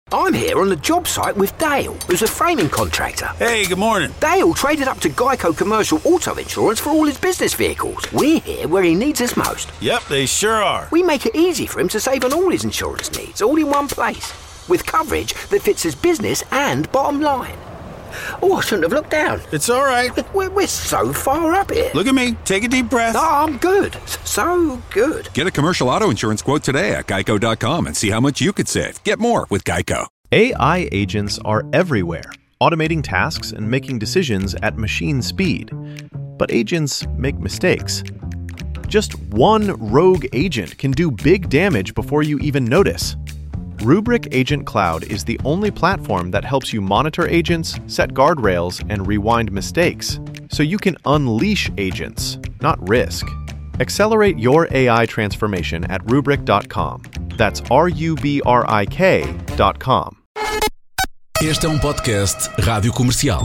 I'm here on the job site with Dale, who's a framing contractor. Hey, good morning. Dale traded up to Geico Commercial Auto Insurance for all his business vehicles. We're here where he needs us most. Yep, they sure are. We make it easy for him to save on all his insurance needs, all in one place, with coverage that fits his business and bottom line. Oh, I shouldn't have looked down. It's all right. We're so far up here. Look at me. Take a deep breath. Oh, I'm good. So good. Get a commercial auto insurance quote today at geico.com and see how much you could save. Get more with Geico. AI agents are everywhere, automating tasks and making decisions at machine speed. But agents make mistakes. Just one rogue agent can do big damage before you even notice. Rubrik Agent Cloud is the only platform that helps you monitor agents, set guardrails, and rewind mistakes, so you can unleash agents, not risk. Accelerate your AI transformation at Rubrik.com. That's RUBRIK.com. Este é podcast Rádio Comercial.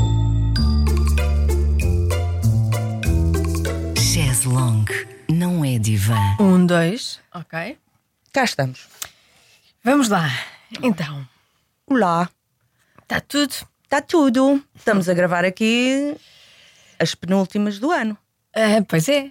Chaise longue, não é divã. 1, 2, ok. Cá estamos. Vamos lá. Então, Olá, está tudo? está tudo. Estamos a gravar aqui as penúltimas do ano. Pois é.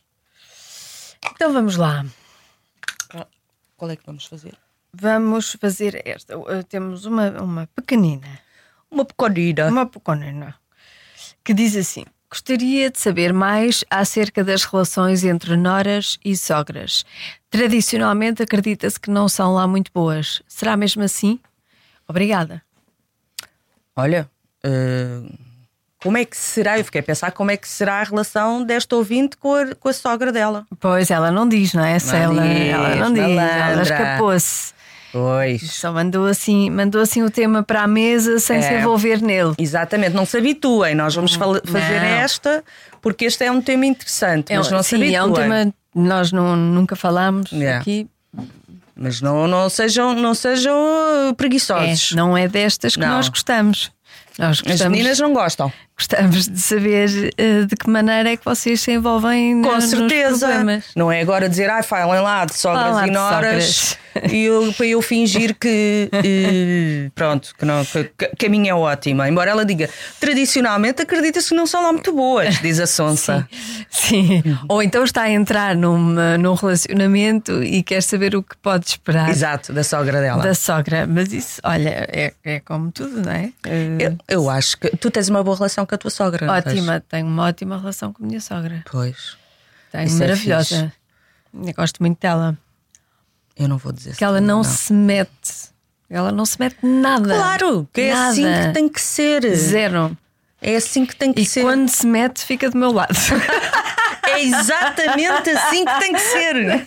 Então vamos lá. Qual é que vamos fazer? Vamos fazer esta. Temos uma pequenina. Uma pequenina. Uma pequenina. Que diz assim: gostaria de saber mais acerca das relações entre noras e sogras. Tradicionalmente acredita-se que não são lá muito boas. Será mesmo assim? Obrigada. Olha, como é que será? Eu fiquei a pensar como é que será a relação desta ouvinte com a sogra dela. Pois, ela não diz, não é? Ela não diz. Ela malandra. escapou-se. Pois. Só mandou assim o tema para a mesa sem se envolver nele. Exatamente, não se habituem. Nós vamos fazer esta porque este é um tema interessante. Mas não se habituem. É um tema que nós nunca falámos aqui. Mas não sejam preguiçosos. Não é destas que nós gostamos. As meninas não gostam. Gostamos de saber de que maneira é que vocês se envolvem Com nos certeza. problemas. Não é agora dizer, falem lá de sogras e noras para eu fingir que pronto, que a minha é ótima. Embora ela diga, tradicionalmente acredita-se que não são lá muito boas, diz a sonsa. Sim. Ou então está a entrar num relacionamento e quer saber o que pode esperar. Exato, da sogra dela. Da sogra. Mas isso, olha, é como tudo, não é? Eu acho que tu tens uma boa relação com a tua sogra. não tens? Ótima, tenho uma ótima relação com a minha sogra. Pois. Tenho, Isso é maravilhosa. Eu gosto muito dela. Eu não vou dizer Que ela não se mete. Ela não se mete nada. Claro, que é nada. assim que tem que ser. Zero. É assim que tem que ser. E quando se mete, fica do meu lado. É exatamente assim que tem que ser.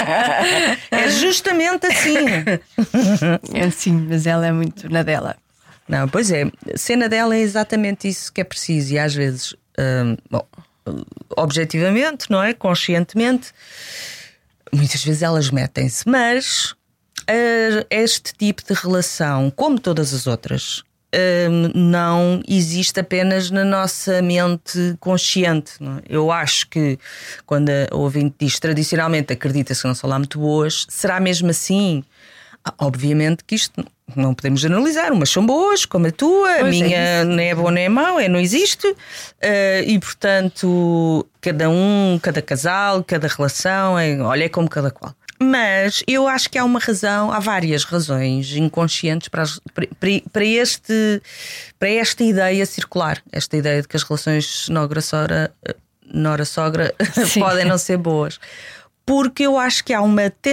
É justamente assim. É assim, mas ela é muito na dela. Não, pois é, a cena dela é exatamente isso que é preciso. E às vezes, objetivamente, não é? Conscientemente, muitas vezes elas metem-se. Mas este tipo de relação, como todas as outras, não existe apenas na nossa mente consciente, não é? Eu acho que quando a ouvinte diz tradicionalmente acredita-se que não são lá muito boas, será mesmo assim? Obviamente que isto não podemos generalizar, umas são boas como a tua, a minha nem é boa nem é mau, não existe. E portanto cada casal, cada relação é como cada qual. Mas eu acho que há várias razões inconscientes para esta ideia circular, esta ideia de que as relações nora-sogra podem não ser boas. Porque eu acho que há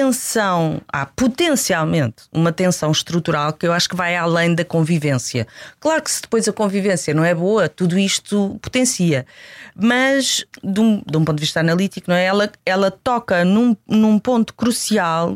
potencialmente uma tensão estrutural que eu acho que vai além da convivência. Claro que se depois a convivência não é boa, tudo isto potencia. Mas, de um ponto de vista analítico, não é? Ela toca num ponto crucial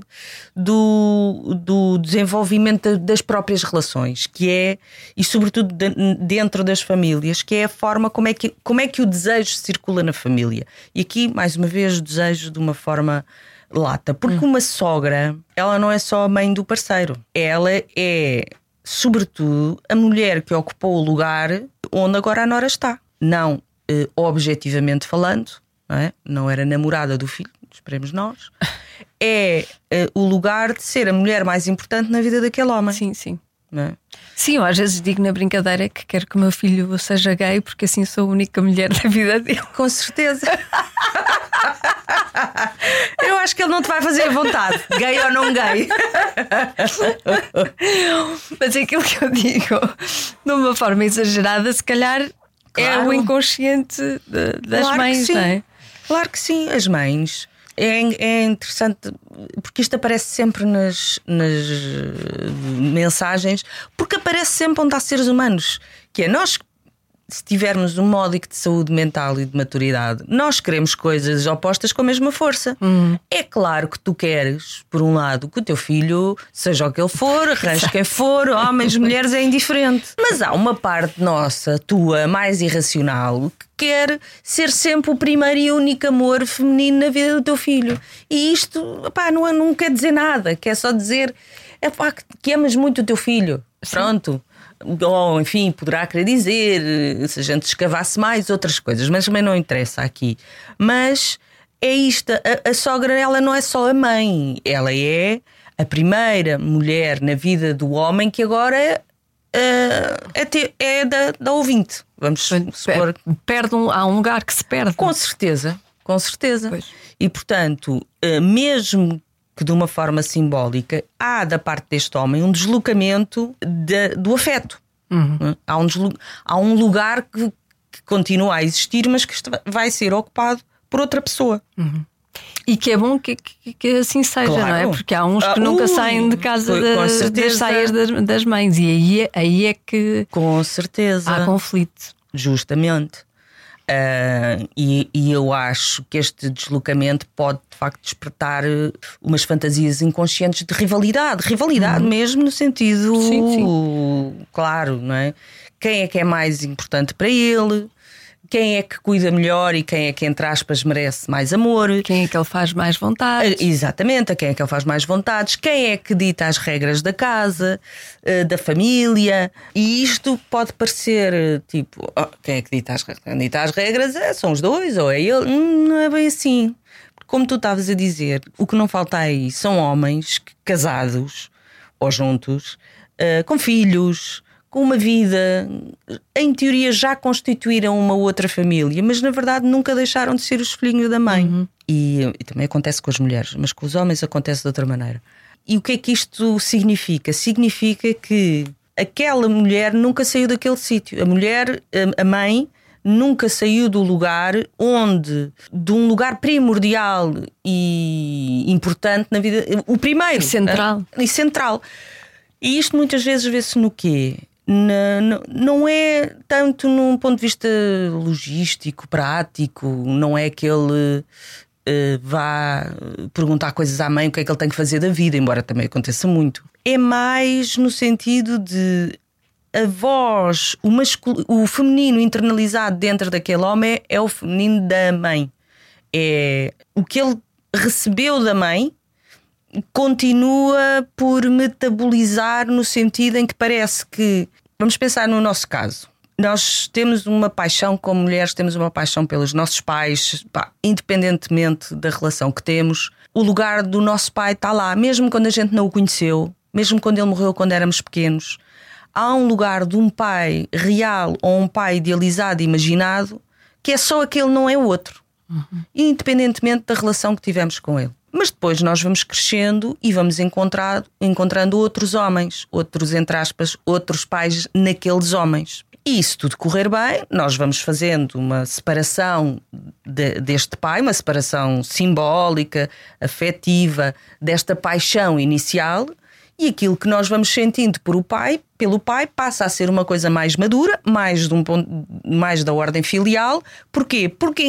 do desenvolvimento das próprias relações, que é, e sobretudo dentro das famílias, que é a forma como é que o desejo circula na família. E aqui, mais uma vez, o desejo de uma forma lata. Porque uma sogra, ela não é só a mãe do parceiro. Ela é, sobretudo, a mulher que ocupou o lugar onde agora a nora está. Não objetivamente falando, não é? Não era namorada do filho, esperemos nós. É o lugar de ser a mulher mais importante na vida daquele homem. Sim, sim. não é? Sim, eu às vezes digo na brincadeira que quero que o meu filho seja gay, porque assim sou a única mulher da vida dele. Com certeza. Eu acho que ele não te vai fazer à vontade, gay ou não gay. Mas aquilo que eu digo, de uma forma exagerada, se calhar é Claro. o inconsciente das Claro mães, que sim. não é? Claro que sim, as mães. É interessante porque isto aparece sempre nas mensagens, porque aparece sempre onde há seres humanos, que é nós, se tivermos um módico de saúde mental e de maturidade, nós queremos coisas opostas com a mesma força. É claro que tu queres, por um lado, que o teu filho, seja o que ele for, arranje quem for, homens, mulheres, é indiferente. Mas há uma parte nossa, tua, mais irracional, que quer ser sempre o primeiro e único amor feminino na vida do teu filho. E isto, pá, não quer dizer nada, quer só dizer que amas muito o teu filho. Pronto. Ou enfim, poderá querer dizer, se a gente escavasse mais outras coisas, mas também não interessa aqui. Mas é isto, a sogra, ela não é só a mãe, ela é a primeira mulher na vida do homem que agora é da ouvinte. Vamos supor. Há um lugar que se perde. Com certeza, com certeza. Pois. E portanto, mesmo que de uma forma simbólica, há da parte deste homem um deslocamento do afeto. Há um lugar que continua a existir, mas que vai ser ocupado por outra pessoa. E que é bom que assim seja, Claro. não é? Porque há uns que nunca saem de casa com das saias das mães, e aí é que Com certeza. há conflito. Justamente. E eu acho que este deslocamento pode de facto despertar umas fantasias inconscientes de rivalidade mesmo no sentido Sim. claro, não é? Quem é mais importante para ele, quem é que cuida melhor e quem é que, entre aspas, merece mais amor, Quem é que ele faz mais vontade? exatamente, a quem é que ele faz mais vontades, quem é que dita as regras da casa, da família. E isto pode parecer tipo, quem é que dita as regras? São os dois, ou é ele? Não é bem assim. Como tu estavas a dizer, o que não falta aí são homens casados ou juntos, com filhos, com uma vida, em teoria já constituíram uma outra família, mas na verdade nunca deixaram de ser os filhinhos da mãe. E também acontece com as mulheres, mas com os homens acontece de outra maneira. E o que é que isto significa? Significa que aquela mulher nunca saiu daquele sítio. A mulher, a mãe, nunca saiu do lugar de um lugar primordial e importante na vida, o primeiro. Central. E central. E isto muitas vezes vê-se no quê? Não é tanto num ponto de vista logístico, prático, não é que ele vá perguntar coisas à mãe o que é que ele tem que fazer da vida, embora também aconteça muito. É mais no sentido de a voz, o feminino internalizado dentro daquele homem é o feminino da mãe. É o que ele recebeu da mãe, continua por metabolizar no sentido em que parece que, vamos pensar no nosso caso, nós temos uma paixão como mulheres, temos uma paixão pelos nossos pais, independentemente da relação que temos, o lugar do nosso pai está lá, mesmo quando a gente não o conheceu, mesmo quando ele morreu quando éramos pequenos. Há um lugar de um pai real ou um pai idealizado e imaginado que é só aquele, não é o outro, independentemente da relação que tivemos com ele. Mas depois nós vamos crescendo e vamos encontrando outros homens, outros, entre aspas, outros pais naqueles homens. E se tudo correr bem, nós vamos fazendo uma separação deste pai, uma separação simbólica, afetiva, desta paixão inicial, e aquilo que nós vamos sentindo pelo pai passa a ser uma coisa mais madura, mais da ordem filial. Porquê? Porque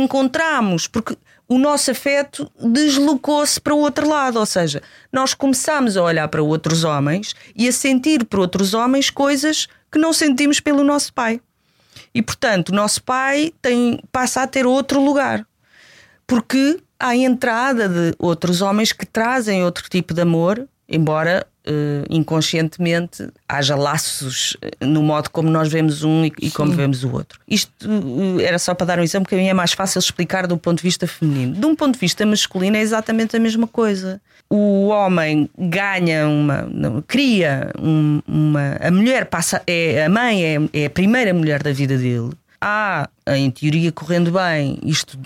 o nosso afeto deslocou-se para o outro lado, ou seja, nós começamos a olhar para outros homens e a sentir por outros homens coisas que não sentimos pelo nosso pai. E portanto o nosso pai passa a ter outro lugar, porque há a entrada de outros homens que trazem outro tipo de amor embora inconscientemente haja laços no modo como nós vemos um e como vemos o outro. Isto era só para dar um exemplo, que a mim é mais fácil explicar do ponto de vista feminino. De um ponto de vista masculino é exatamente a mesma coisa. O homem ganha cria a mulher passa, a mãe é a primeira mulher da vida dele. Em teoria, correndo bem,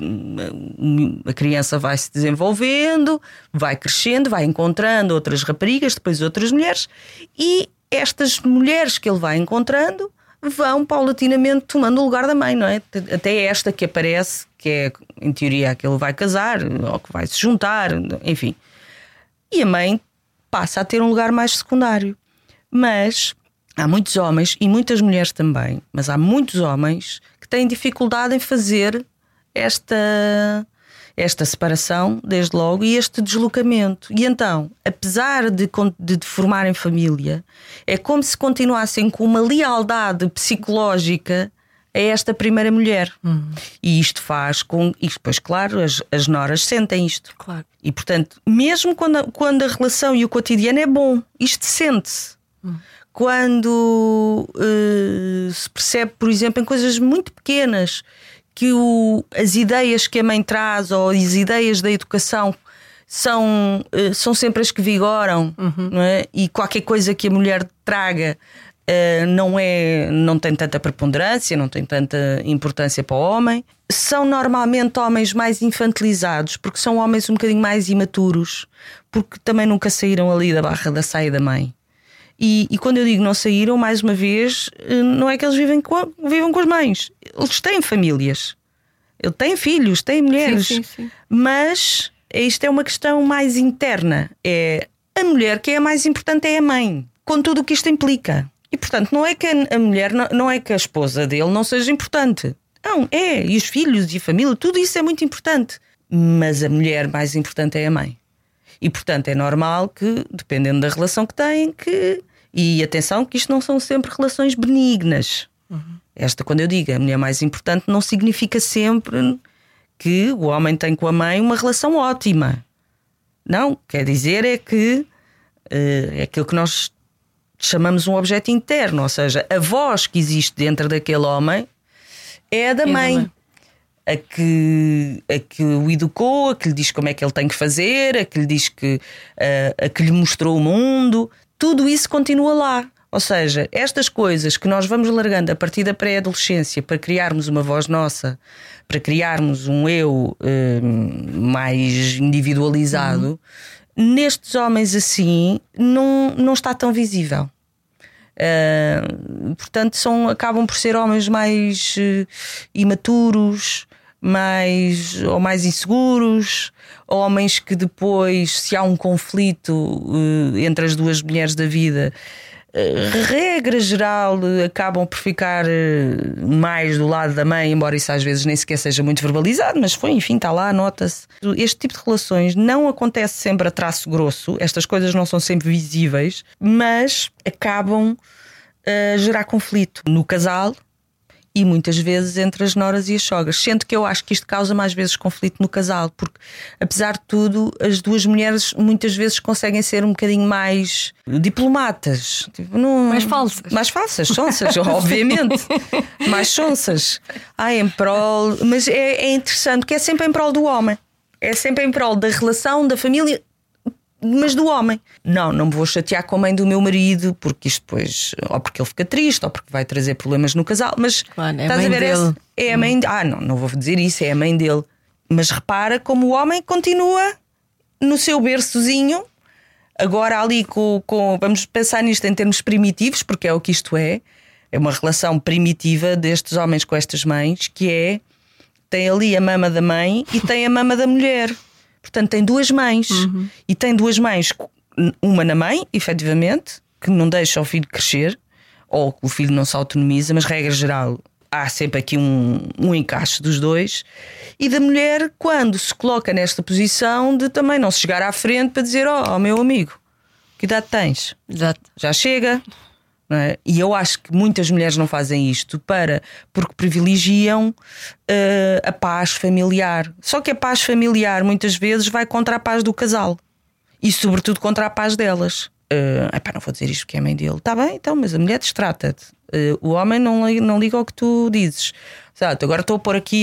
a criança vai se desenvolvendo, vai crescendo, vai encontrando outras raparigas, depois outras mulheres, e estas mulheres que ele vai encontrando vão paulatinamente tomando o lugar da mãe, não é? Até esta que aparece, que é em teoria a que ele vai casar, ou que vai se juntar, enfim. E a mãe passa a ter um lugar mais secundário. Mas há muitos homens, e muitas mulheres também, mas há muitos homens que têm dificuldade em fazer esta separação, desde logo, e este deslocamento. E então, apesar de formarem família, é como se continuassem com uma lealdade psicológica a esta primeira mulher. E isto faz com... E depois, claro, as noras sentem isto. Claro. E, portanto, mesmo quando a relação e o cotidiano é bom, isto sente-se. Quando se percebe, por exemplo, em coisas muito pequenas, que as ideias que a mãe traz ou as ideias da educação são sempre as que vigoram, não é? E qualquer coisa que a mulher traga não tem tanta preponderância, não tem tanta importância para o homem. São normalmente homens mais infantilizados, porque são homens um bocadinho mais imaturos, porque também nunca saíram ali da barra da saia da mãe. E quando eu digo não saíram, mais uma vez, não é que eles vivam com as mães. Eles têm famílias, eles têm filhos, têm mulheres. Sim. Mas isto é uma questão mais interna. É a mulher que é a mais importante, é a mãe, com tudo o que isto implica. E portanto não é que a mulher, não é que a esposa dele não seja importante. Não, e os filhos e a família, tudo isso é muito importante. Mas a mulher mais importante é a mãe. E portanto é normal que, dependendo da relação que têm, e atenção que isto não são sempre relações benignas. Esta, quando eu digo a mulher mais importante, não significa sempre que o homem tem com a mãe uma relação ótima. Não, quer dizer é que é aquilo que nós chamamos um objeto interno, ou seja, a voz que existe dentro daquele homem é a da mãe. A que o educou, a que lhe diz como é que ele tem que fazer, a que lhe diz a que lhe mostrou o mundo. Tudo isso continua lá. Ou seja, estas coisas que nós vamos largando a partir da pré-adolescência para criarmos uma voz nossa, para criarmos um eu mais individualizado, nestes homens assim não está tão visível. Portanto, acabam por ser homens mais imaturos, ou mais inseguros, homens que depois, se há um conflito entre as duas mulheres da vida, regra geral, acabam por ficar mais do lado da mãe, embora isso às vezes nem sequer seja muito verbalizado, mas enfim, está lá, nota-se. Este tipo de relações não acontece sempre a traço grosso, estas coisas não são sempre visíveis, mas acabam a gerar conflito no casal e muitas vezes entre as noras e as sogras. Sendo que eu acho que isto causa mais vezes conflito no casal, porque apesar de tudo, as duas mulheres muitas vezes conseguem ser um bocadinho mais diplomatas, mais falsas, sonsas, obviamente, mais sonsas. Em prol, mas é interessante que é sempre em prol do homem, é sempre em prol da relação, da família, mas do homem. Não me vou chatear com a mãe do meu marido, porque isto depois, ou porque ele fica triste, ou porque vai trazer problemas no casal. Mas claro, estás a ver, é a mãe. Não vou dizer isso, é a mãe dele. Mas repara como o homem continua no seu berçozinho, agora ali vamos pensar nisto em termos primitivos, porque é o que isto é uma relação primitiva destes homens com estas mães, que tem ali a mama da mãe e tem a mama da mulher. Portanto, tem duas mães. E tem duas mães, uma na mãe, efetivamente, que não deixa o filho crescer, ou que o filho não se autonomiza, mas regra geral há sempre aqui um encaixe dos dois. E da mulher, quando se coloca nesta posição de também não se chegar à frente para dizer: meu amigo, que idade tens? Exato. Já chega. Não é? E eu acho que muitas mulheres não fazem isto porque privilegiam a paz familiar. Só que a paz familiar muitas vezes vai contra a paz do casal. e sobretudo contra a paz delas. Não vou dizer isto porque é mãe dele. Está bem, então, mas a mulher destrata-te. O homem não liga ao que tu dizes. Exato, agora estou a pôr aqui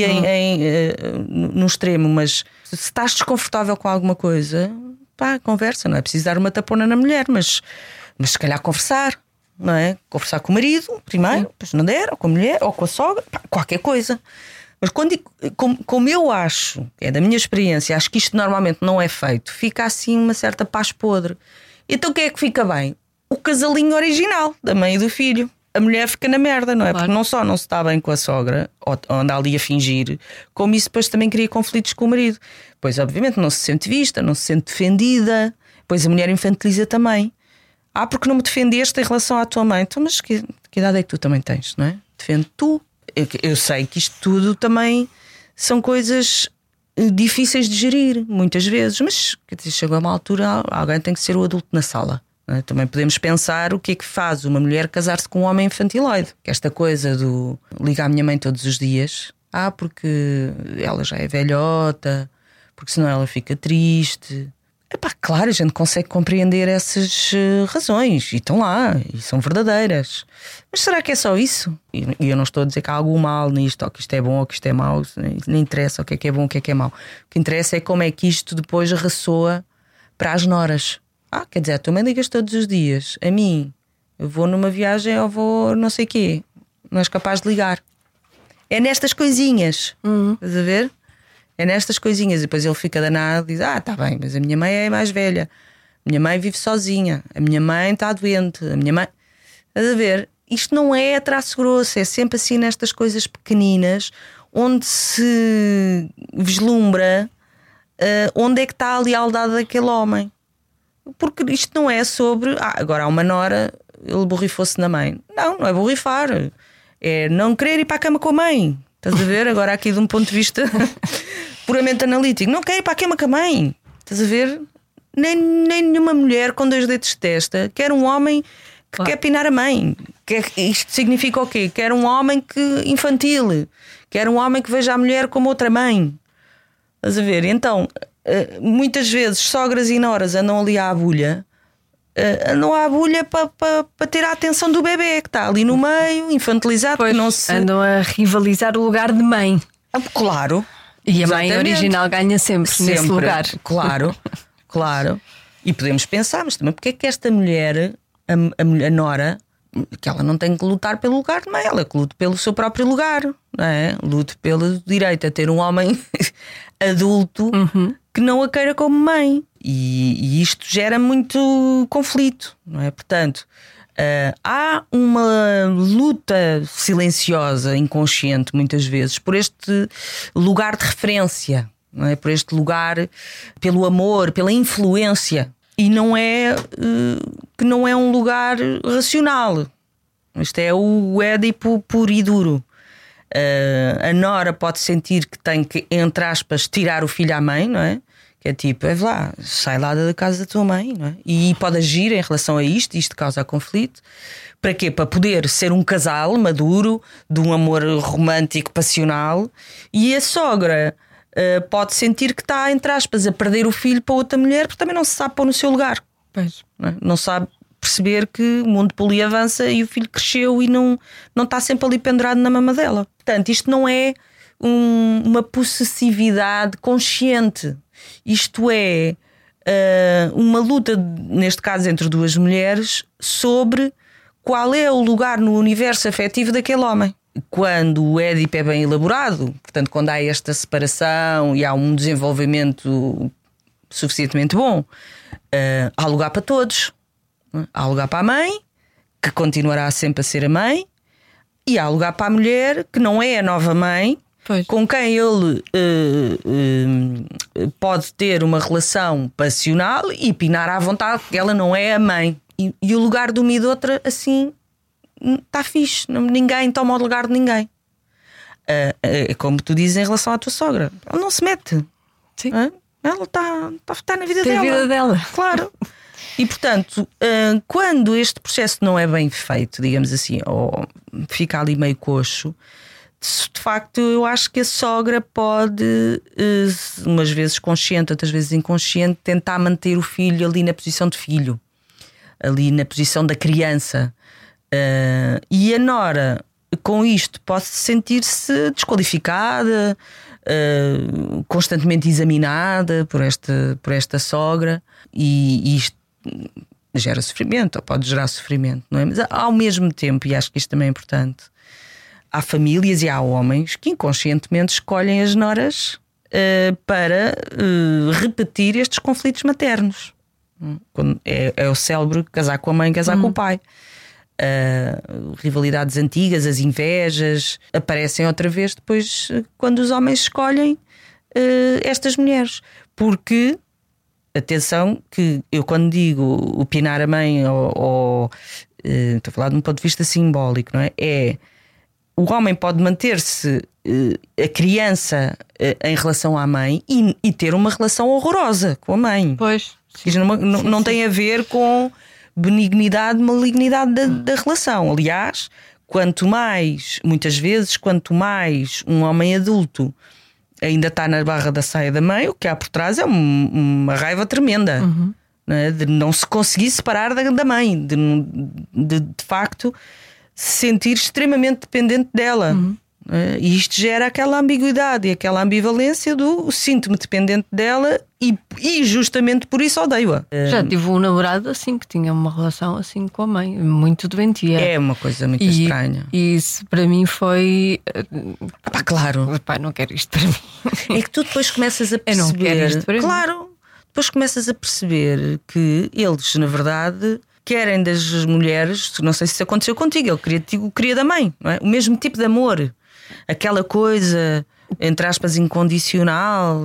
no extremo, mas se estás desconfortável com alguma coisa, pá, conversa. Não é preciso dar uma tapona na mulher, mas se calhar conversar, não é? Conversar com o marido primeiro, depois não der, ou com a mulher, ou com a sogra, pá, qualquer coisa. Mas como eu acho, é da minha experiência, acho que isto normalmente não é feito, fica assim uma certa paz podre. Então quem é que fica bem? O casalinho original, da mãe e do filho. A mulher fica na merda, não é? Claro. Porque não só não se está bem com a sogra, ou anda ali a fingir, como isso depois também cria conflitos com o marido. Pois obviamente não se sente vista, não se sente defendida. Pois a mulher infantiliza também. Porque não me defendeste em relação à tua mãe. Então, mas que idade é que tu também tens, não é? Defende tu. Eu sei que isto tudo também são coisas difíceis de gerir, muitas vezes. Mas chegou a uma altura, alguém tem que ser o adulto na sala. Também podemos pensar o que é que faz uma mulher casar-se com um homem infantiloide. Que esta coisa do ligar à minha mãe todos os dias, porque ela já é velhota, porque senão ela fica triste. Claro, a gente consegue compreender essas razões e estão lá, e são verdadeiras. Mas será que é só isso? E eu não estou a dizer que há algum mal nisto, ou que isto é bom ou que isto é mau, nem interessa o que é bom, o que é mau. O que interessa é como é que isto depois ressoa para as noras. Quer dizer, tu me ligas todos os dias. A mim, eu vou numa viagem ou vou não sei o quê. Não és capaz de ligar. É nestas coisinhas. Estás a ver? É nestas coisinhas. E depois ele fica danado e diz: tá bem, mas a minha mãe é mais velha. A minha mãe vive sozinha. A minha mãe está doente. A minha mãe... Estás a ver? Isto não é traço grosso. É sempre assim nestas coisas pequeninas onde se vislumbra onde é que está a lealdade daquele homem. Porque isto não é sobre agora há uma nora, ele borrifou-se na mãe. Não é borrifar, é não querer ir para a cama com a mãe. Estás a ver? Agora aqui de um ponto de vista puramente analítico, não quer ir para a cama com a mãe. Estás a ver? Nem nenhuma mulher com 2 dedos de testa quer um homem que quer pinar a mãe. Isto significa o quê? Quer um homem infantil, quer um homem que veja a mulher como outra mãe. Estás a ver? Então muitas vezes sogras e noras andam ali à agulha, para ter a atenção do bebê que está ali no meio, infantilizado. Pois, não se... andam a rivalizar o lugar de mãe. Claro. E a exatamente. Mãe original ganha sempre nesse lugar. Claro. E podemos pensar, mas também porque é que esta mulher, a nora, que ela não tem que lutar pelo lugar de mãe, ela que luta pelo seu próprio lugar, não é? Lute pelo direito a ter um homem adulto que não a queira como mãe. E isto gera muito conflito, não é? Portanto, há uma luta silenciosa, inconsciente, muitas vezes, por este lugar de referência, não é? Por este lugar, pelo amor, pela influência. E não é que não é um lugar racional. Isto é o Édipo puro e duro. A nora pode sentir que tem que, entre aspas, tirar o filho à mãe, não é? Que é tipo, lá, sai lá da casa da tua mãe, não é? E pode agir em relação a isto causa conflito. Para quê? Para poder ser um casal maduro, de um amor romântico, passional. E a sogra pode sentir que está, entre aspas, a perder o filho para outra mulher, porque também não se sabe pôr no seu lugar. Pois. Não sabe perceber que o mundo poli avança e o filho cresceu e não está sempre ali pendurado na mama dela. Portanto, isto não é uma possessividade consciente. Isto é uma luta, neste caso entre 2 mulheres, sobre qual é o lugar no universo afetivo daquele homem. Quando o Édipo é bem elaborado, portanto, quando há esta separação e há um desenvolvimento suficientemente bom, há lugar para todos. Há lugar para a mãe, que continuará sempre a ser a mãe, e há lugar para a mulher, que não é a nova mãe, pois, com quem ele pode ter uma relação passional e pinar à vontade, porque ela não é a mãe. E o lugar de uma e de outra, assim, está fixe. Ninguém toma o lugar de ninguém. É como tu dizes em relação à tua sogra. Ela não se mete. Sim. Ela está na vida Tem dela. a vida dela. Claro. E portanto, quando este processo não é bem feito, digamos assim, ou fica ali meio coxo, de facto, eu acho que a sogra pode, umas vezes consciente, outras vezes inconsciente, tentar manter o filho ali na posição de filho, ali na posição da criança. E a nora, com isto, pode sentir-se desqualificada, constantemente examinada por esta sogra, e isto gera sofrimento, ou pode gerar sofrimento, não é? Mas ao mesmo tempo, e acho que isto também é importante, há famílias e há homens que inconscientemente escolhem as noras para repetir estes conflitos maternos. É o célebre casar com a mãe, casar com o pai. Rivalidades antigas, as invejas aparecem outra vez depois quando os homens escolhem estas mulheres. Porque, atenção, que eu quando digo o pinar a mãe, estou a falar de um ponto de vista simbólico, não é? O homem pode manter-se a criança em relação à mãe e ter uma relação horrorosa com a mãe. Pois. Isto não tem a ver com benignidade, malignidade da relação. Aliás, muitas vezes, quanto mais um homem adulto ainda está na barra da saia da mãe, o que há por trás é uma raiva tremenda, né? De não se conseguir separar da mãe, de facto se sentir extremamente dependente dela. E isto gera aquela ambiguidade e aquela ambivalência do sinto-me dependente dela e justamente por isso odeio-a. Já tive um namorado assim que tinha uma relação assim com a mãe, muito doentia. É uma coisa muito estranha. E isso para mim foi claro. Pá, não quero isto para mim. É que tu depois começas a perceber. Eu não quero isto para mim. Depois começas a perceber que eles, na verdade, querem das mulheres. Não sei se isso aconteceu contigo. Ele queria da mãe, não é? O mesmo tipo de amor. Aquela coisa, entre aspas, incondicional,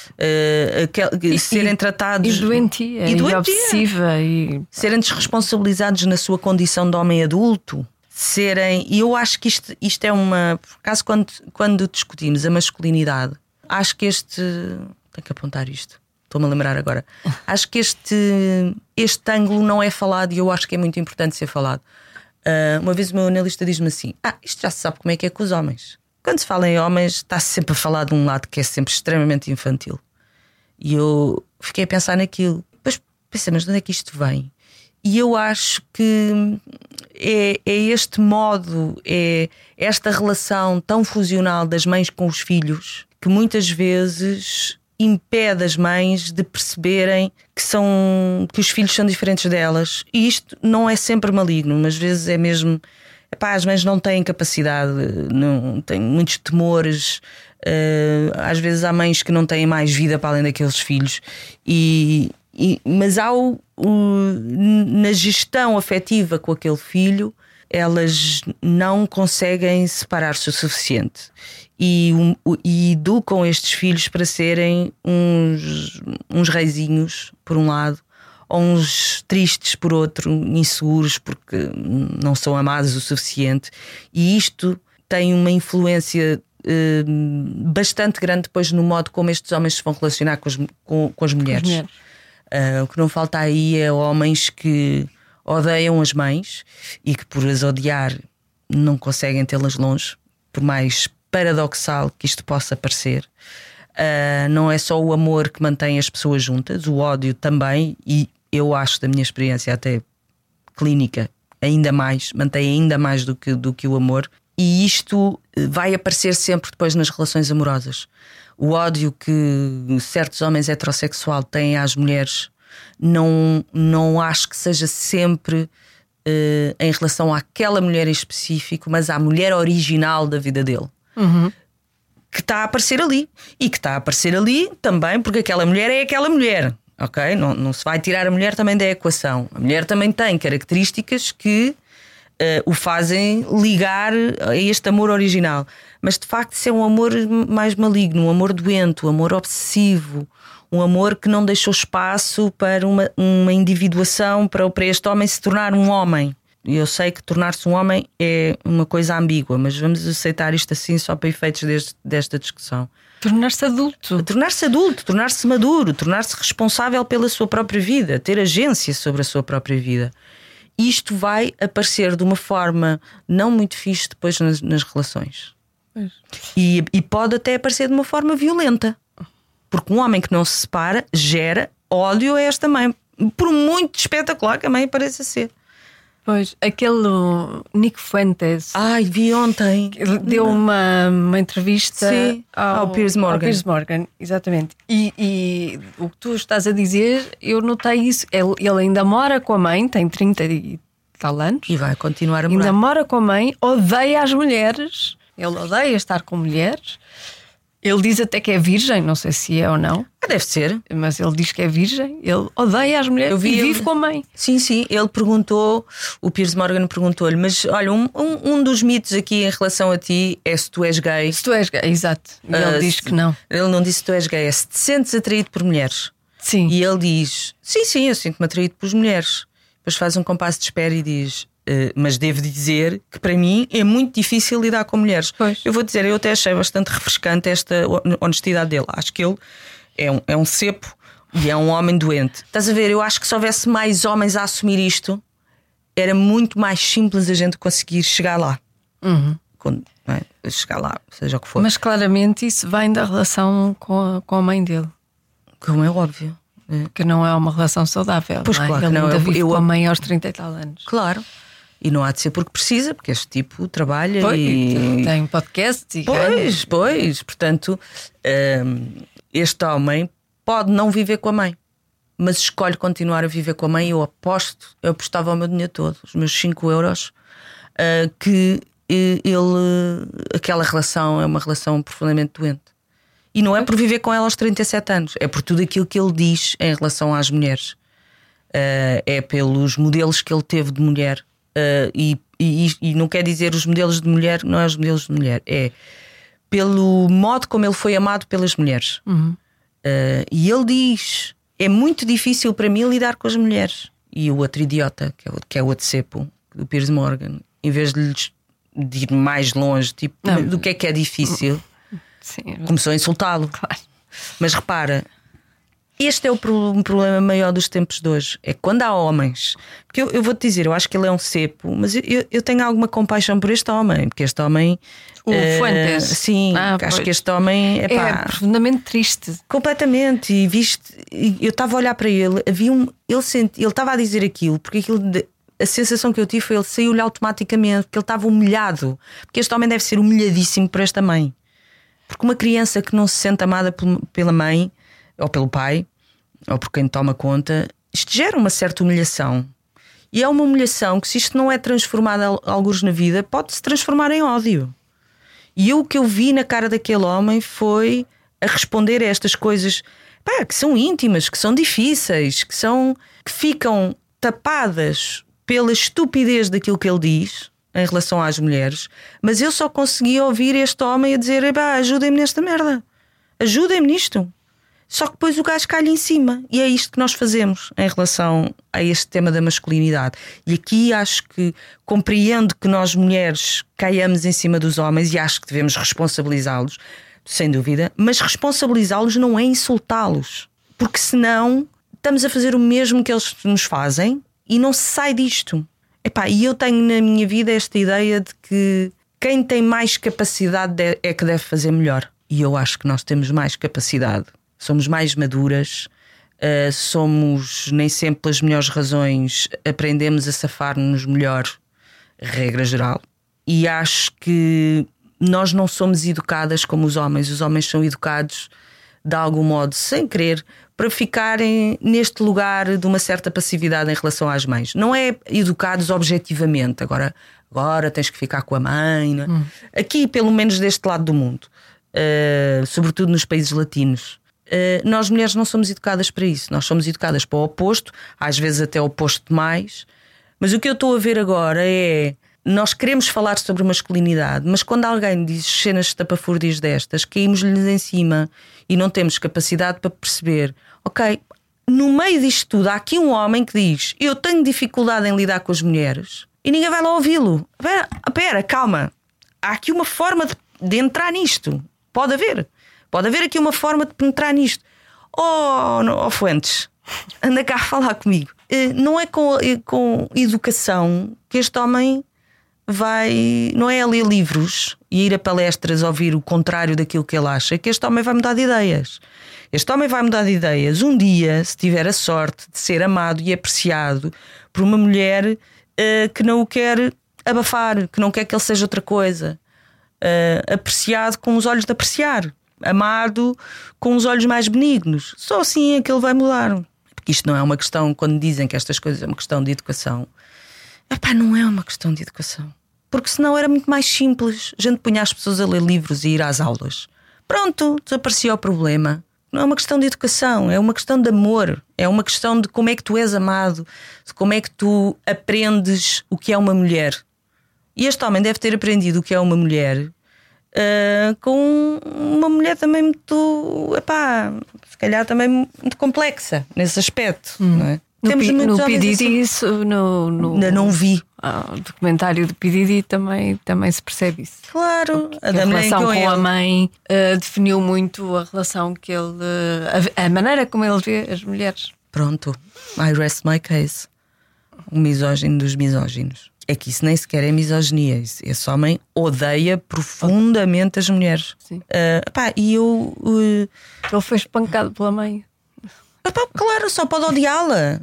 serem tratados. E doentia, e obsessiva. Serem desresponsabilizados na sua condição de homem adulto. E eu acho que isto é uma. Por acaso, quando discutimos a masculinidade, acho que tenho que apontar isto. Estou-me a lembrar agora. Acho que este ângulo não é falado e eu acho que é muito importante ser falado. Uma vez o meu analista diz-me assim: isto já se sabe como é que é com os homens. Quando se fala em homens, está-se sempre a falar de um lado que é sempre extremamente infantil. E eu fiquei a pensar naquilo. Depois pensei, mas de onde é que isto vem? E eu acho que é este modo, é esta relação tão fusional das mães com os filhos que muitas vezes impede as mães de perceberem que os filhos são diferentes delas. E isto não é sempre maligno, mas às vezes é mesmo. As mães não têm capacidade, não têm muitos temores. Às vezes há mães que não têm mais vida para além daqueles filhos. Mas na gestão afetiva com aquele filho, elas não conseguem separar-se o suficiente. E educam estes filhos para serem uns reizinhos, por um lado, ou uns tristes por outro, inseguros porque não são amados o suficiente. E isto tem uma influência bastante grande depois no modo como estes homens se vão relacionar com as mulheres. O que não falta aí é homens que odeiam as mães e que, por as odiar, não conseguem tê-las longe, por mais paradoxal que isto possa parecer. Não é só o amor que mantém as pessoas juntas, o ódio também, e eu acho, da minha experiência até clínica, ainda mais, mantém ainda mais do que o amor. E isto vai aparecer sempre depois nas relações amorosas. O ódio que certos homens heterossexuais têm às mulheres não acho que seja sempre em relação àquela mulher em específico, mas à mulher original da vida dele. Que está a aparecer ali. E que está a aparecer ali também porque aquela mulher é aquela mulher. Ok? Não se vai tirar a mulher também da equação. A mulher também tem características que o fazem ligar a este amor original. Mas de facto isso é um amor mais maligno, um amor doente, um amor obsessivo, um amor que não deixou espaço para uma individuação, para este homem se tornar um homem. E eu sei que tornar-se um homem é uma coisa ambígua, mas vamos aceitar isto assim só para efeitos desta discussão. Tornar-se adulto. Tornar-se adulto, tornar-se maduro, tornar-se responsável pela sua própria vida, ter agência sobre a sua própria vida. Isto vai aparecer de uma forma não muito fixe depois nas relações. Pois. E pode até aparecer de uma forma violenta, porque um homem que não se separa gera ódio a esta mãe, por muito espetacular que a mãe pareça ser. Pois, aquele Nick Fuentes. Ai, vi ontem. Ele deu uma entrevista ao Piers Morgan. Ao Piers Morgan, exatamente. E o que tu estás a dizer, eu notei isso. Ele ainda mora com a mãe, tem 30 e tal anos. E vai continuar a morar. Ainda mora com a mãe, odeia as mulheres. Ele odeia estar com mulheres. Ele diz até que é virgem, não sei se é ou não. Deve ser. Mas ele diz que é virgem. Ele odeia as mulheres e vive com a mãe. Sim, ele perguntou, o Piers Morgan perguntou-lhe, mas olha, um dos mitos aqui em relação a ti é se tu és gay. Se tu és gay, exato. E ele diz que não. Ele não disse se tu és gay, é se te sentes atraído por mulheres. Sim. E ele diz, sim, eu sinto-me atraído por mulheres. Depois faz um compasso de espera e diz... mas devo dizer que para mim é muito difícil lidar com mulheres. Pois. Eu vou dizer, eu até achei bastante refrescante esta honestidade dele. Acho que ele é um cepo e é um homem doente. Estás a ver? Eu acho que se houvesse mais homens a assumir isto, era muito mais simples a gente conseguir chegar lá. Chegar lá, seja o que for. Mas claramente isso vem da relação com a mãe dele. Como é óbvio. Que não é uma relação saudável. Pois não é? claro que ele não. ainda vive com a mãe aos 30 e tal anos. Claro. E não há de ser porque precisa, porque este tipo trabalha e tem podcasts e Pois, portanto, este homem pode não viver com a mãe, mas escolhe continuar a viver com a mãe. Eu apostava o meu dinheiro todo, os meus 5 euros, que aquela relação é uma relação profundamente doente. E não é por viver com ela aos 37 anos, é por tudo aquilo que ele diz em relação às mulheres. É pelos modelos que ele teve de mulher. E não quer dizer os modelos de mulher, não é os modelos de mulher, é pelo modo como ele foi amado pelas mulheres. E ele diz: é muito difícil para mim lidar com as mulheres. E o outro idiota, que é o outro cepo, do Piers Morgan, em vez de ir mais longe, tipo, do que é difícil, sim, começou a insultá-lo. Claro. Mas repara, este é um problema maior dos tempos de hoje. É quando há homens. Porque eu vou-te dizer, eu acho que ele é um cepo, mas eu tenho alguma compaixão por este homem. Porque este homem. O Fuentes. Sim, acho que este homem é profundamente triste. Completamente. E eu estava a olhar para ele, ele estava a dizer aquilo, porque a sensação que eu tive foi ele saiu-lhe automaticamente, porque ele estava humilhado. Porque este homem deve ser humilhadíssimo por esta mãe. Porque uma criança que não se sente amada pela mãe, ou pelo pai, ou por quem toma conta, isto gera uma certa humilhação. E é uma humilhação que, se isto não é transformado alguns na vida, pode se transformar em ódio. E o que eu vi na cara daquele homem foi a responder a estas coisas que são íntimas, que são difíceis, que ficam tapadas pela estupidez daquilo que ele diz em relação às mulheres. Mas eu só conseguia ouvir este homem a dizer: ajudem-me nesta merda, ajudem-me nisto. Só que depois o gajo cai-lhe em cima. E é isto que nós fazemos em relação a este tema da masculinidade. E aqui acho que compreendo que nós mulheres caiamos em cima dos homens, e acho que devemos responsabilizá-los, sem dúvida. Mas responsabilizá-los não é insultá-los, porque senão estamos a fazer o mesmo que eles nos fazem e não se sai disto. E eu tenho na minha vida esta ideia de que quem tem mais capacidade é que deve fazer melhor. E eu acho que nós temos mais capacidade. Somos mais maduras, somos nem sempre pelas melhores razões, aprendemos a safar-nos melhor, regra geral. E acho que nós não somos educadas como os homens são educados de algum modo, sem querer, para ficarem neste lugar de uma certa passividade em relação às mães. Não é educados objetivamente, agora tens que ficar com a mãe, não é? Aqui, pelo menos deste lado do mundo, sobretudo nos países latinos, nós mulheres não somos educadas para isso. Nós somos educadas para o oposto, às vezes até o oposto demais. Mas o que eu estou a ver agora é: nós queremos falar sobre masculinidade, mas quando alguém diz cenas estapafúrdias destas, caímos-lhes em cima e não temos capacidade para perceber: ok, no meio disto tudo há aqui um homem que diz: eu tenho dificuldade em lidar com as mulheres, e ninguém vai lá ouvi-lo. Espera, calma, há aqui uma forma de entrar nisto. Pode haver aqui uma forma de penetrar nisto. Fuentes, anda cá a falar comigo. Não é com educação que este homem não é a ler livros e ir a palestras ouvir o contrário daquilo que ele acha, que este homem vai mudar de ideias. Este homem vai mudar de ideias um dia, se tiver a sorte de ser amado e apreciado por uma mulher que não o quer abafar, que não quer que ele seja outra coisa. Apreciado com os olhos de apreciar, amado com os olhos mais benignos. Só assim é que ele vai mudar. Porque isto não é uma questão, quando dizem que estas coisas é uma questão de educação, não é uma questão de educação. Porque senão era muito mais simples. A gente punha as pessoas a ler livros e ir às aulas. Pronto, desaparecia o problema. Não é uma questão de educação, é uma questão de amor. É uma questão de como é que tu és amado, de como é que tu aprendes o que é uma mulher. E este homem deve ter aprendido o que é uma mulher com uma mulher também muito, se calhar também muito complexa nesse aspecto, não é? No P. Diddy isso ainda não vi. O documentário do P. Diddy também se percebe isso. Claro, a relação com a mãe definiu muito a relação que ele, a maneira como ele vê as mulheres. Pronto, I rest my case. O misógino dos misóginos. É que isso nem sequer é misoginia. Esse homem odeia profundamente as mulheres. Sim. Ele foi espancado pela mãe. Claro, só pode odiá-la.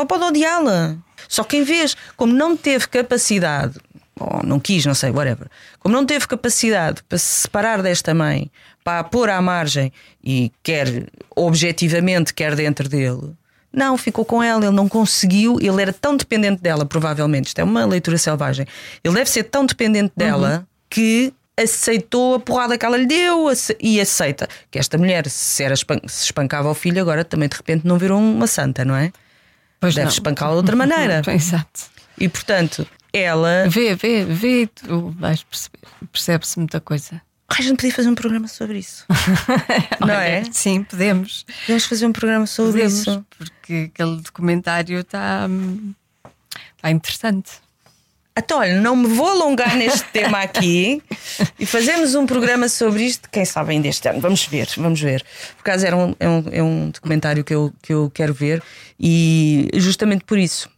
Só que em vez, como não teve capacidade, ou não quis, não sei, whatever, como não teve capacidade para se separar desta mãe, para a pôr à margem e quer objetivamente, quer dentro dele, não, ficou com ela, ele não conseguiu, ele era tão dependente dela, provavelmente, isto é uma leitura selvagem, ele deve ser tão dependente dela que aceitou a porrada que ela lhe deu e aceita que esta mulher, se espancava o filho, agora também de repente não virou uma santa, não é? Pois deve espancá-la de outra maneira. Exato. E portanto, ela vê, tu vais perceber, percebe-se muita coisa. A gente podia fazer um programa sobre isso. Não é? Sim, podemos. Podemos fazer um programa sobre isso. Porque aquele documentário está interessante. Então, olha, não me vou alongar neste tema aqui e fazemos um programa sobre isto, quem sabe ainda este ano. Vamos ver. Por acaso é um documentário que eu quero ver e justamente por isso.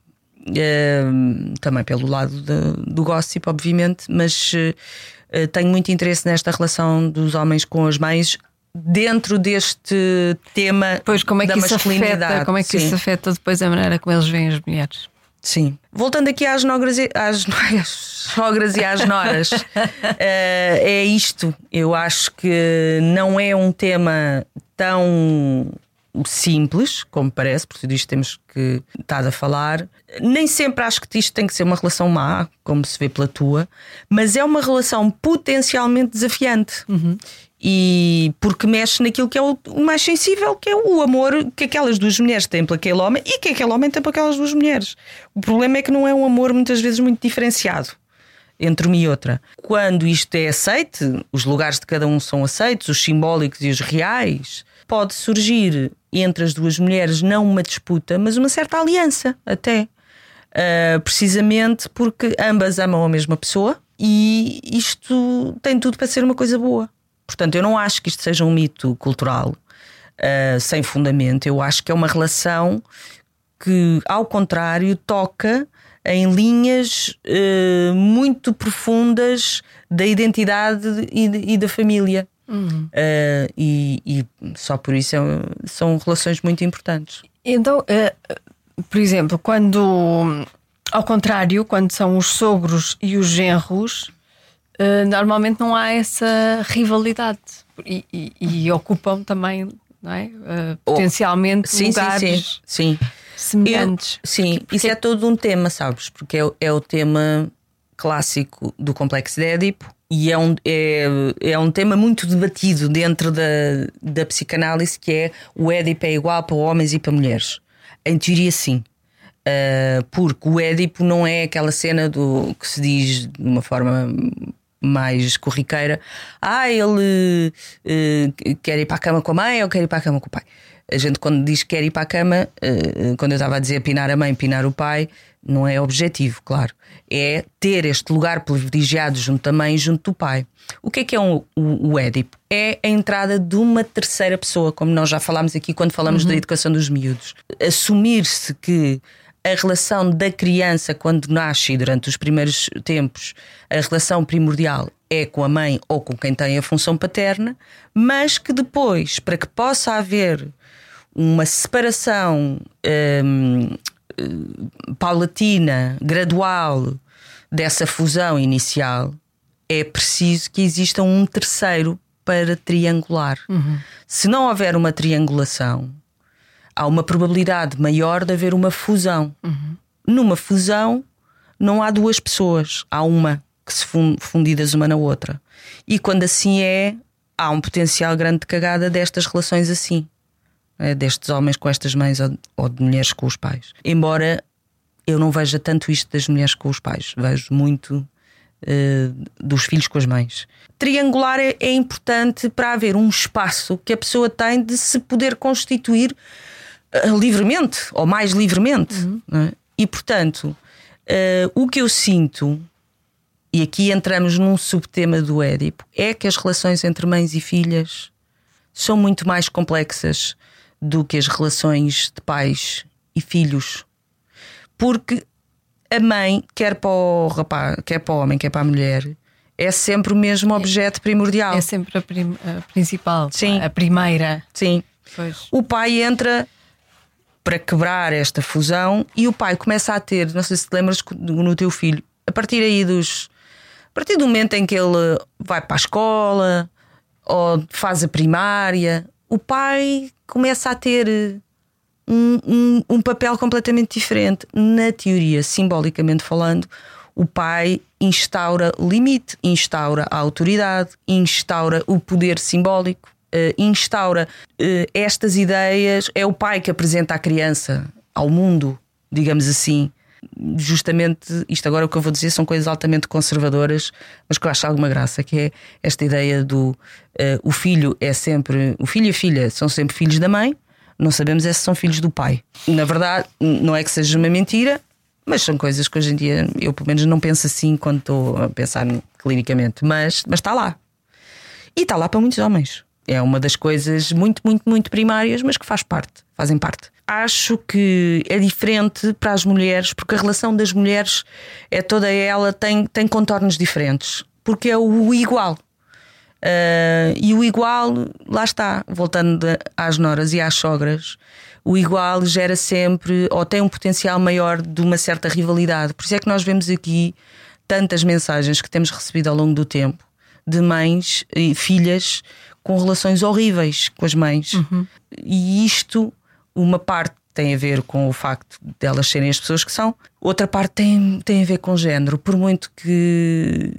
Também pelo lado do gossip, obviamente, mas tenho muito interesse nesta relação dos homens com as mães dentro deste tema da masculinidade. Como é que isso afeta depois a maneira como eles veem as mulheres? Sim. Voltando aqui às sogras e às noras, é isto. Eu acho que não é um tema tão simples como parece, por tudo isto temos que estar a falar. Nem sempre acho que isto tem que ser uma relação má, como se vê pela tua, mas é uma relação potencialmente desafiante. E porque mexe naquilo que é o mais sensível, que é o amor que aquelas duas mulheres têm por aquele homem e que aquele homem tem por aquelas duas mulheres. O problema é que não é um amor muitas vezes muito diferenciado entre uma e outra. Quando isto é aceite, os lugares de cada um são aceitos, os simbólicos e os reais, pode surgir entre as duas mulheres não uma disputa, mas uma certa aliança até. Precisamente porque ambas amam a mesma pessoa e isto tem tudo para ser uma coisa boa. Portanto, eu não acho que isto seja um mito cultural sem fundamento. Eu acho que é uma relação que, ao contrário, toca em linhas muito profundas da identidade e da família. E só por isso são relações muito importantes. Então, por exemplo, quando, ao contrário, quando são os sogros e os genros, normalmente não há essa rivalidade e ocupam também, não é? Potencialmente lugares semelhantes. Porque isso é todo um tema, sabes? Porque é o tema clássico do complexo de Édipo e é um tema muito debatido dentro da psicanálise, que é o Édipo é igual para homens e para mulheres. Em teoria, sim. Porque o Édipo não é aquela cena do que se diz de uma forma mais corriqueira: ele quer ir para a cama com a mãe ou quer ir para a cama com o pai. A gente, quando diz que quer ir para a cama, quando eu estava a dizer pinar a mãe, pinar o pai, não é objetivo, claro. É ter este lugar privilegiado junto da mãe e junto do pai. O que é o Édipo? É a entrada de uma terceira pessoa, como nós já falámos aqui quando falamos da educação dos miúdos. Assumir-se que a relação da criança quando nasce e durante os primeiros tempos, a relação primordial é com a mãe ou com quem tem a função paterna, mas que depois, para que possa haver uma separação paulatina, gradual dessa fusão inicial, é preciso que exista um terceiro para triangular. Se não houver uma triangulação, há uma probabilidade maior de haver uma fusão. Numa fusão não há duas pessoas, há uma que se fundidas uma na outra. E quando assim é, há um potencial grande de cagada destas relações assim, destes homens com estas mães ou de mulheres com os pais. Embora eu não veja tanto isto das mulheres com os pais, vejo muito dos filhos com as mães. Triangular é importante para haver um espaço que a pessoa tem de se poder constituir livremente, ou mais livremente. Não é? E portanto, o que eu sinto, e aqui entramos num subtema do Édipo, é que as relações entre mães e filhas são muito mais complexas do que as relações de pais e filhos. Porque a mãe, quer para o rapaz, quer para o homem, quer para a mulher, é sempre o mesmo objeto primordial. É sempre a principal. Sim. A primeira. Sim. Pois. O pai entra para quebrar esta fusão e o pai começa a ter, não sei se te lembras no teu filho, a partir do momento em que ele vai para a escola ou faz a primária, o pai começa a ter um papel completamente diferente. Na teoria, simbolicamente falando, o pai instaura limite, instaura a autoridade, instaura o poder simbólico, instaura estas ideias. É o pai que apresenta a criança ao mundo, digamos assim. Justamente isto agora o que eu vou dizer são coisas altamente conservadoras, mas que eu acho alguma graça, que é esta ideia do o filho é sempre, o filho e a filha são sempre filhos da mãe, não sabemos se são filhos do pai. Na verdade, não é que seja uma mentira, mas são coisas que hoje em dia eu pelo menos não penso assim quando estou a pensar clinicamente, mas está lá. E está lá para muitos homens. É uma das coisas muito, muito, muito primárias, mas que fazem parte. Acho que é diferente para as mulheres, porque a relação das mulheres é toda ela, tem contornos diferentes, porque é o igual. E o igual, lá está, voltando às noras e às sogras, o igual gera sempre, ou tem um potencial maior de uma certa rivalidade. Por isso é que nós vemos aqui tantas mensagens que temos recebido ao longo do tempo de mães e filhas com relações horríveis com as mães. E isto, uma parte tem a ver com o facto de elas serem as pessoas que são, outra parte tem a ver com género. Por muito que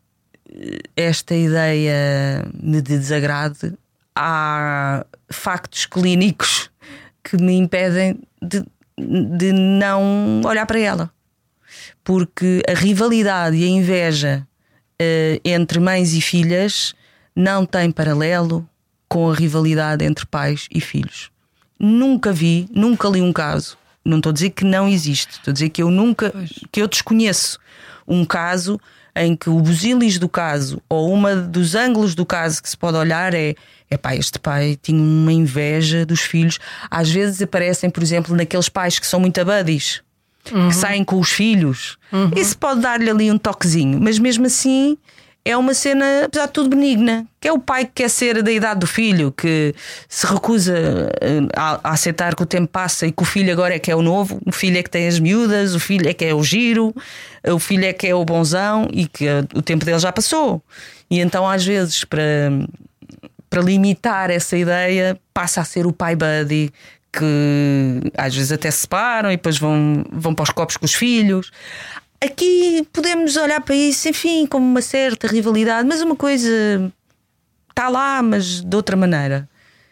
esta ideia me desagrade, há factos clínicos que me impedem de não olhar para ela, porque a rivalidade e a inveja entre mães e filhas não tem paralelo com a rivalidade entre pais e filhos. Nunca li um caso, não estou a dizer que não existe, estou a dizer que eu desconheço um caso em que o busilis do caso ou uma dos ângulos do caso que se pode olhar este pai tinha uma inveja dos filhos. Às vezes aparecem, por exemplo, naqueles pais que são muito buddies, que saem com os filhos. Isso pode dar-lhe ali um toquezinho, mas mesmo assim é uma cena, apesar de tudo, benigna, que é o pai que quer ser da idade do filho, que se recusa a aceitar que o tempo passa e que o filho agora é que é o novo, o filho é que tem as miúdas, o filho é que é o giro, o filho é que é o bonzão e que o tempo dele já passou. E então às vezes para limitar essa ideia passa a ser o pai buddy, que às vezes até se separam e depois vão para os copos com os filhos. Aqui podemos olhar para isso, enfim, como uma certa rivalidade, mas uma coisa está lá, mas de outra maneira.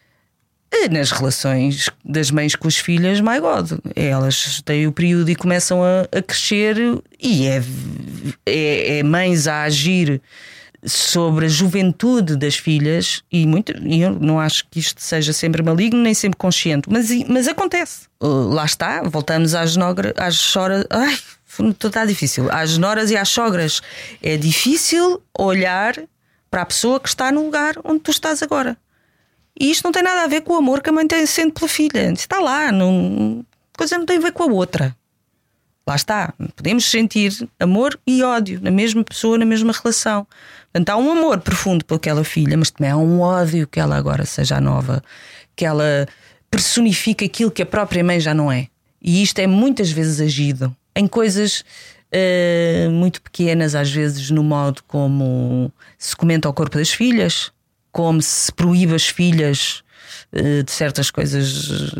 Nas relações das mães com as filhas, my God, elas têm o período e começam a crescer, e é mães a agir sobre a juventude das filhas, e eu não acho que isto seja sempre maligno nem sempre consciente, mas acontece. Lá está, voltamos às choras. Ai, está difícil. Às noras e às sogras é difícil olhar para a pessoa que está no lugar onde tu estás agora. E isto não tem nada a ver com o amor que a mãe tem sendo pela filha. Está lá, a coisa não tem a ver com a outra. Lá está, podemos sentir amor e ódio na mesma pessoa, na mesma relação. Portanto, há um amor profundo por aquela filha, mas também há um ódio que ela agora seja a nova, que ela personifica aquilo que a própria mãe já não é. E isto é muitas vezes agido em coisas muito pequenas, às vezes no modo como se comenta o corpo das filhas, como se proíbe as filhas de certas coisas,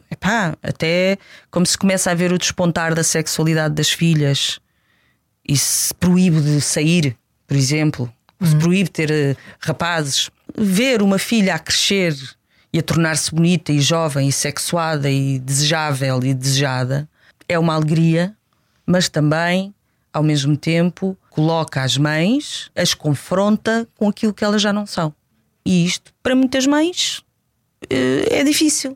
até como se começa a ver o despontar da sexualidade das filhas e se proíbe de sair, por exemplo, se proíbe de ter rapazes. Ver uma filha a crescer e a tornar-se bonita e jovem e sexuada e desejável e desejada é uma alegria, mas também, ao mesmo tempo, coloca as mães, as confronta com aquilo que elas já não são. E isto, para muitas mães, é difícil.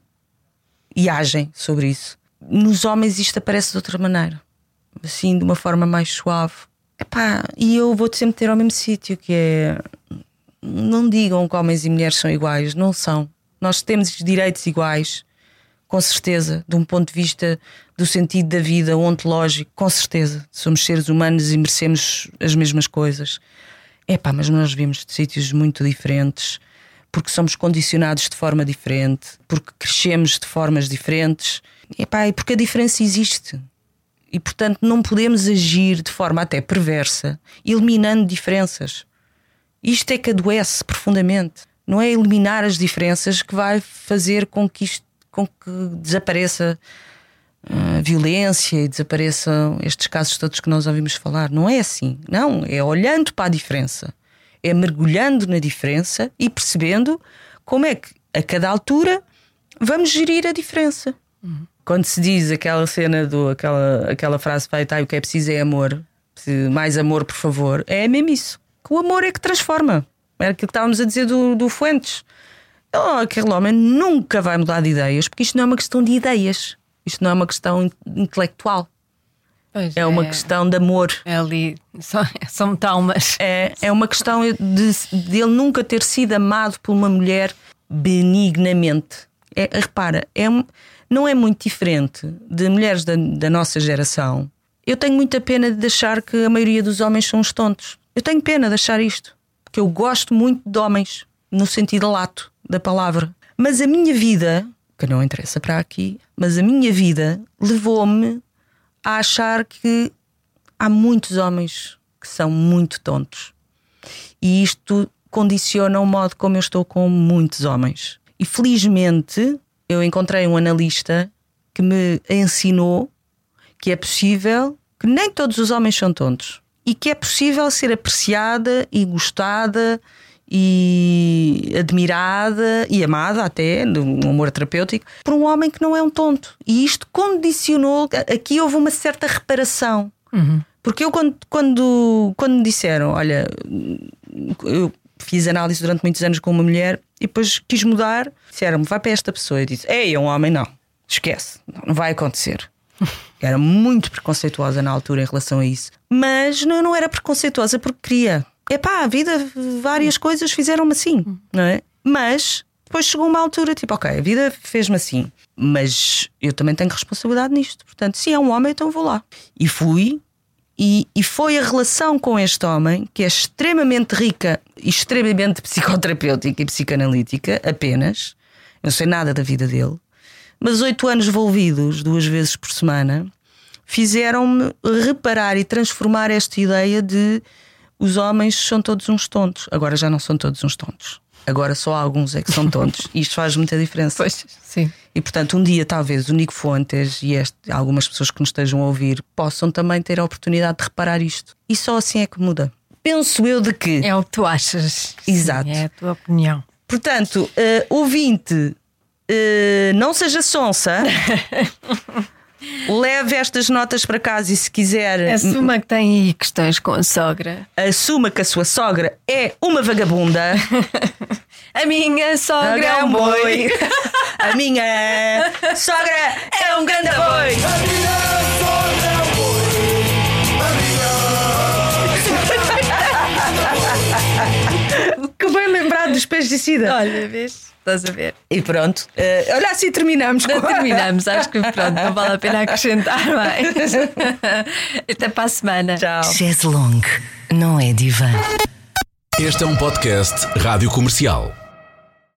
E agem sobre isso. Nos homens isto aparece de outra maneira, assim, de uma forma mais suave. E eu vou-te sempre ter ao mesmo sítio, que é: não digam que homens e mulheres são iguais. Não são. Nós temos direitos iguais, com certeza, de um ponto de vista do sentido da vida ontológico, com certeza. Somos seres humanos e merecemos as mesmas coisas. Mas nós vivemos de sítios muito diferentes, porque somos condicionados de forma diferente, porque crescemos de formas diferentes, e porque a diferença existe. E portanto não podemos agir de forma até perversa, eliminando diferenças. Isto é que adoece profundamente. Não é eliminar as diferenças que vai fazer com que desapareça a violência e desapareçam estes casos todos que nós ouvimos falar. Não é assim. Não, é olhando para a diferença, é mergulhando na diferença e percebendo como é que a cada altura vamos gerir a diferença. Quando se diz aquela cena aquela frase feita: o que é preciso é amor, mais amor por favor, é mesmo isso, que o amor é que transforma. Era aquilo que estávamos a dizer do Fuentes. Aquele homem nunca vai mudar de ideias, porque isto não é uma questão de ideias, isto não é uma questão intelectual. É uma questão de amor. É ali, são traumas. É uma questão de ele nunca ter sido amado por uma mulher benignamente. Repara, não é muito diferente de mulheres da nossa geração. Eu tenho muita pena de achar que a maioria dos homens são uns tontos. Eu tenho pena de achar isto, porque eu gosto muito de homens, no sentido lato da palavra. Mas a minha vida, que não interessa para aqui, mas a minha vida levou-me a achar que há muitos homens que são muito tontos. E isto condiciona o modo como eu estou com muitos homens. E felizmente eu encontrei um analista que me ensinou que é possível, que nem todos os homens são tontos, e que é possível ser apreciada e gostada e admirada e amada até, num amor terapêutico, por um homem que não é um tonto. E isto condicionou. Aqui houve uma certa reparação. Porque eu quando me disseram, olha, eu fiz análise durante muitos anos com uma mulher e depois quis mudar, disseram-me, vai para esta pessoa. Eu disse, é um homem, não, esquece, não vai acontecer. Era muito preconceituosa na altura em relação a isso. Mas não era preconceituosa porque queria. A vida, várias coisas fizeram-me assim, não é? Mas depois chegou uma altura, tipo, ok, a vida fez-me assim, mas eu também tenho responsabilidade nisto. Portanto, se é um homem, então vou lá. E fui, e foi a relação com este homem, que é extremamente rica, extremamente psicoterapêutica e psicanalítica, apenas. Eu não sei nada da vida dele. Mas 8 anos envolvidos 2 vezes por semana fizeram-me reparar e transformar esta ideia de os homens são todos uns tontos. Agora já não são todos uns tontos. Agora só alguns é que são tontos. E isto faz muita diferença. Pois, sim. E portanto um dia talvez o Nico Fontes e algumas pessoas que nos estejam a ouvir possam também ter a oportunidade de reparar isto. E só assim é que muda. Penso eu de que... É o que tu achas. Exato. Sim, é a tua opinião. Portanto, ouvinte... não seja sonsa. Leve estas notas para casa e se quiser assuma que tem aí questões com a sogra. Assuma que a sua sogra é uma vagabunda. A minha sogra é um boi. A minha sogra é um grande boi. A minha sogra é um boi. Que bem lembrado pesticida. Olha, vês? Estás a ver? E pronto, olha, assim terminamos. Terminamos, acho que pronto, não vale a pena acrescentar mais. Até para a semana. Tchau. Chaise Longue não é divã. Este é um podcast Rádio Comercial.